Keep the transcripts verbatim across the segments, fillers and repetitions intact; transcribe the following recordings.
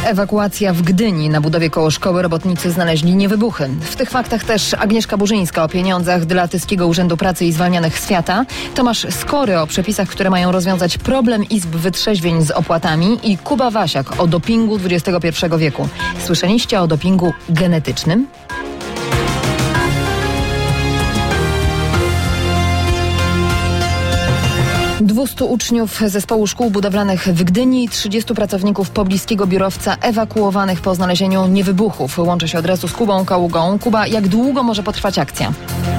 Ewakuacja w Gdyni. Na budowie koło szkoły robotnicy znaleźli niewybuchy. W tych faktach też Agnieszka Burzyńska o pieniądzach dla Tyskiego Urzędu Pracy i zwalnianych z Fiata, Tomasz Skory o przepisach, które mają rozwiązać problem izb wytrzeźwień z opłatami i Kuba Wasiak o dopingu dwudziestego pierwszego wieku. Słyszeliście o dopingu genetycznym? dwustu uczniów zespołu szkół budowlanych w Gdyni i trzydziestu pracowników pobliskiego biurowca ewakuowanych po znalezieniu niewybuchów. Łączę się od razu z Kubą Kaługą. Kuba, jak długo może potrwać akcja?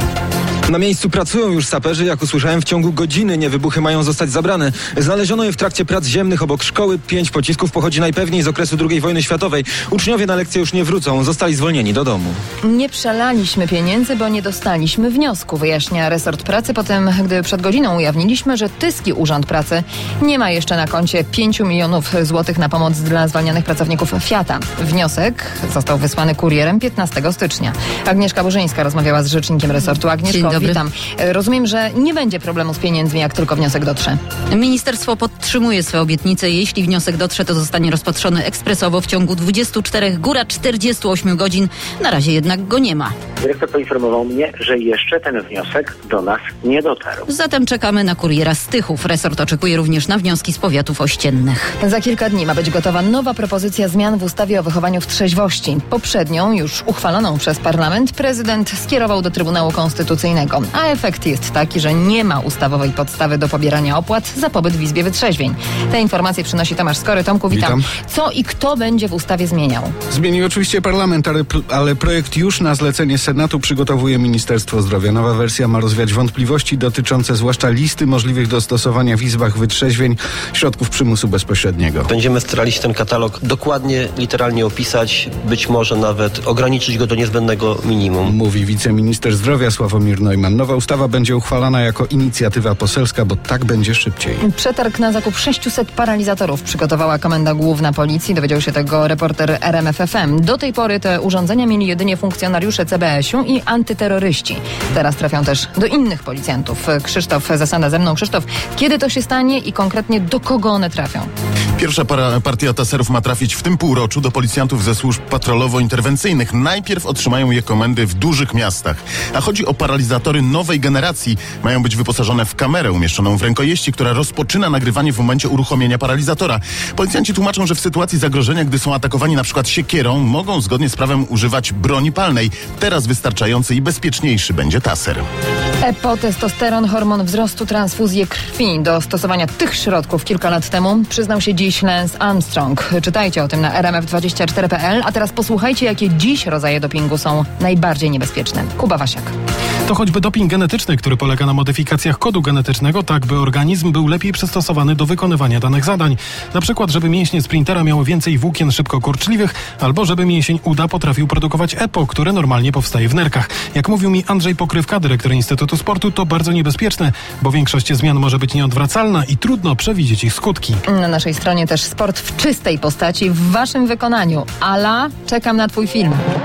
Na miejscu pracują już saperzy. Jak usłyszałem, w ciągu godziny niewybuchy mają zostać zabrane. Znaleziono je w trakcie prac ziemnych obok szkoły. Pięć pocisków pochodzi najpewniej z okresu drugiej wojny światowej. Uczniowie na lekcje już nie wrócą. Zostali zwolnieni do domu. Nie przelaliśmy pieniędzy, bo nie dostaliśmy wniosku, wyjaśnia resort pracy, po tym, gdy przed godziną ujawniliśmy, że Tyski Urząd Pracy nie ma jeszcze na koncie pięciu milionów złotych na pomoc dla zwalnianych pracowników Fiata. Wniosek został wysłany kurierem piętnastego stycznia. Agnieszka Burzyńska rozmawiała z rzecznikiem resortu. Agnieszko, witam. Rozumiem, że nie będzie problemu z pieniędzmi, jak tylko wniosek dotrze. Ministerstwo podtrzymuje swoje obietnice. Jeśli wniosek dotrze, to zostanie rozpatrzony ekspresowo w ciągu dwudziestu czterech, góra czterdziestu ośmiu godzin. Na razie jednak go nie ma. Dyrektor poinformował mnie, że jeszcze ten wniosek do nas nie dotarł. Zatem czekamy na kuriera z Tychów. Resort oczekuje również na wnioski z powiatów ościennych. Za kilka dni ma być gotowa nowa propozycja zmian w ustawie o wychowaniu w trzeźwości. Poprzednią, już uchwaloną przez parlament, prezydent skierował do Trybunału Konstytucyjnego. A efekt jest taki, że nie ma ustawowej podstawy do pobierania opłat za pobyt w izbie wytrzeźwień. Te informacje przynosi Tomasz Skory. Tomku, witam. witam. Co i kto będzie w ustawie zmieniał? Zmienił oczywiście parlament, ale, ale projekt już na zlecenie Senatu przygotowuje Ministerstwo Zdrowia. Nowa wersja ma rozwiać wątpliwości dotyczące zwłaszcza listy możliwych do stosowania w izbach wytrzeźwień środków przymusu bezpośredniego. Będziemy starali się ten katalog dokładnie, literalnie opisać, być może nawet ograniczyć go do niezbędnego minimum. Mówi wiceminister zdrowia Sławomir Neumann. Nowa ustawa będzie uchwalana jako inicjatywa poselska, bo tak będzie szybciej. Przetarg na zakup sześciuset paralizatorów przygotowała Komenda Główna Policji. Dowiedział się tego reporter R M F F M. Do tej pory te urządzenia mieli jedynie funkcjonariusze C B S u i antyterroryści. Teraz trafią też do innych policjantów. Krzysztof Zasada ze mną. Krzysztof, kiedy to się stanie i konkretnie do kogo one trafią? Pierwsza para, partia taserów ma trafić w tym półroczu do policjantów ze służb patrolowo-interwencyjnych. Najpierw otrzymają je komendy w dużych miastach. A chodzi o paralizatory nowej generacji. Mają być wyposażone w kamerę umieszczoną w rękojeści, która rozpoczyna nagrywanie w momencie uruchomienia paralizatora. Policjanci tłumaczą, że w sytuacji zagrożenia, gdy są atakowani na przykład siekierą, mogą zgodnie z prawem używać broni palnej. Teraz wystarczający i bezpieczniejszy będzie taser. EPO, testosteron, hormon wzrostu, transfuzje krwi. Do stosowania tych środków kilka lat temu przyznał się dziś Lance Armstrong. Czytajcie o tym na R M F dwadzieścia cztery kropka p l, a teraz posłuchajcie, jakie dziś rodzaje dopingu są najbardziej niebezpieczne. Kuba Wasiak. To choćby doping genetyczny, który polega na modyfikacjach kodu genetycznego, tak by organizm był lepiej przystosowany do wykonywania danych zadań. Na przykład, żeby mięśnie sprintera miały więcej włókien szybko kurczliwych, albo żeby mięsień uda potrafił produkować EPO, które normalnie powstaje w nerkach. Jak mówił mi Andrzej Pokrywka, dyrektor Instytutu Sportu, to bardzo niebezpieczne, bo większość zmian może być nieodwracalna i trudno przewidzieć ich skutki. Na naszej stronie też sport w czystej postaci w waszym wykonaniu. Ala, czekam na twój film.